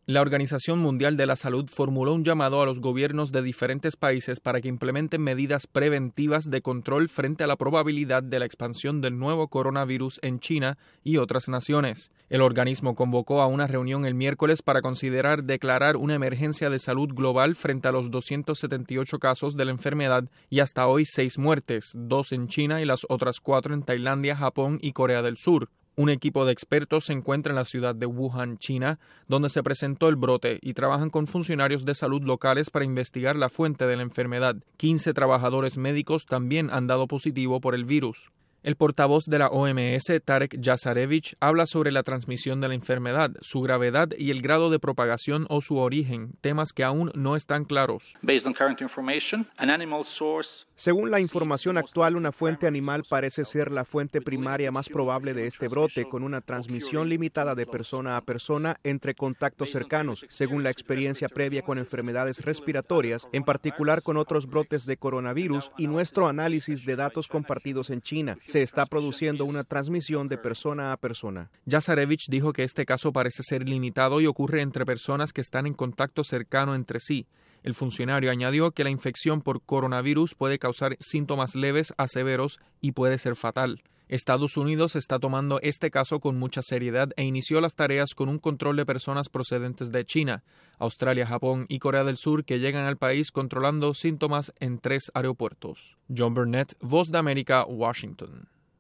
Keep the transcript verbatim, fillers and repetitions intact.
La Organización Mundial de la Salud formuló un llamado a los gobiernos de diferentes países para que implementen medidas preventivas de control frente a la probabilidad de la expansión del nuevo coronavirus en China y otras naciones. El organismo convocó a una reunión el miércoles para considerar declarar una emergencia de salud global frente a los doscientos setenta y ocho casos de la enfermedad y hasta hoy seis muertes, dos en China y las otras cuatro en Tailandia, Japón y Corea del Sur. Un equipo de expertos se encuentra en la ciudad de Wuhan, China, donde se presentó el brote y trabajan con funcionarios de salud locales para investigar la fuente de la enfermedad. quince trabajadores médicos también han dado positivo por el virus. El portavoz de la O M S, Tarek Jasarevic, habla sobre la transmisión de la enfermedad, su gravedad y el grado de propagación o su origen, temas que aún no están claros. Según la información actual, una fuente animal parece ser la fuente primaria más probable de este brote, con una transmisión limitada de persona a persona entre contactos cercanos, según la experiencia previa con enfermedades respiratorias, en particular con otros brotes de coronavirus y nuestro análisis de datos compartidos en China. Se está produciendo una transmisión de persona a persona. Jasarevic dijo que este caso parece ser limitado y ocurre entre personas que están en contacto cercano entre sí. El funcionario añadió que la infección por coronavirus puede causar síntomas leves a severos y puede ser fatal. Estados Unidos está tomando este caso con mucha seriedad e inició las tareas con un control de personas procedentes de China, Australia, Japón y Corea del Sur que llegan al país controlando síntomas en tres aeropuertos. John Burnett, Voz de América, Washington.